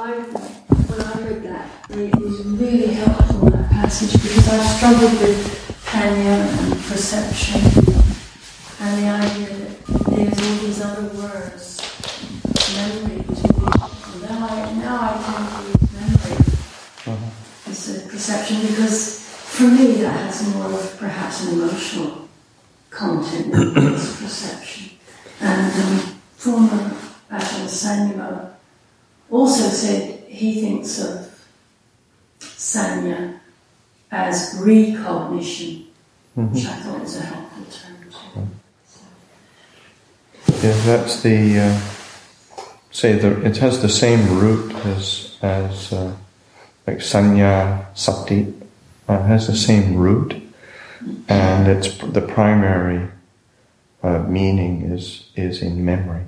when I read that, it was really helpful, that passage, because I've struggled with Panya and perception and the idea that there's all these other words, memory too. Now I tend to use memory as a perception, because for me that has more of perhaps an emotional content than it's perception. And former Ajahn Sanyama also said he thinks of sanya as recognition, which I thought was a helpful term too. Yeah, that's the it has the same root as like sanya, sati, has the same root, and it's the primary meaning is in memory.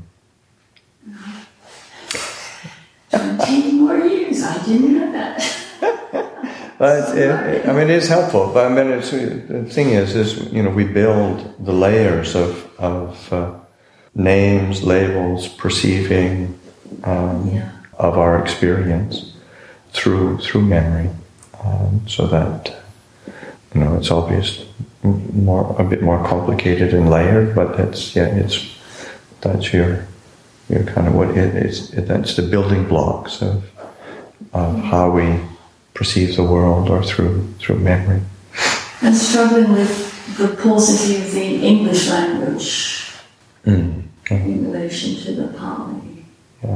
10 more years, I didn't know that. But it is helpful. But the thing is we build the layers of names, labels, perceiving of our experience through memory, so that it's obvious, a bit more complicated and layered. But that's your kind of what it is. That's the building blocks of how we perceive the world, or through memory. And struggling with the paucity of the English language in relation to the Pali. Yeah.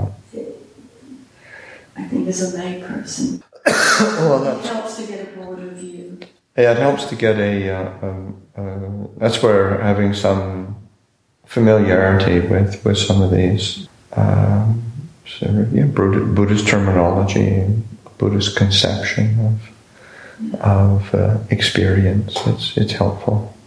I think as a lay person, well, it helps to get a broader view. Yeah, it helps to get that's where having some familiarity with some of these Buddhist terminology, Buddhist conception of experience. It's helpful.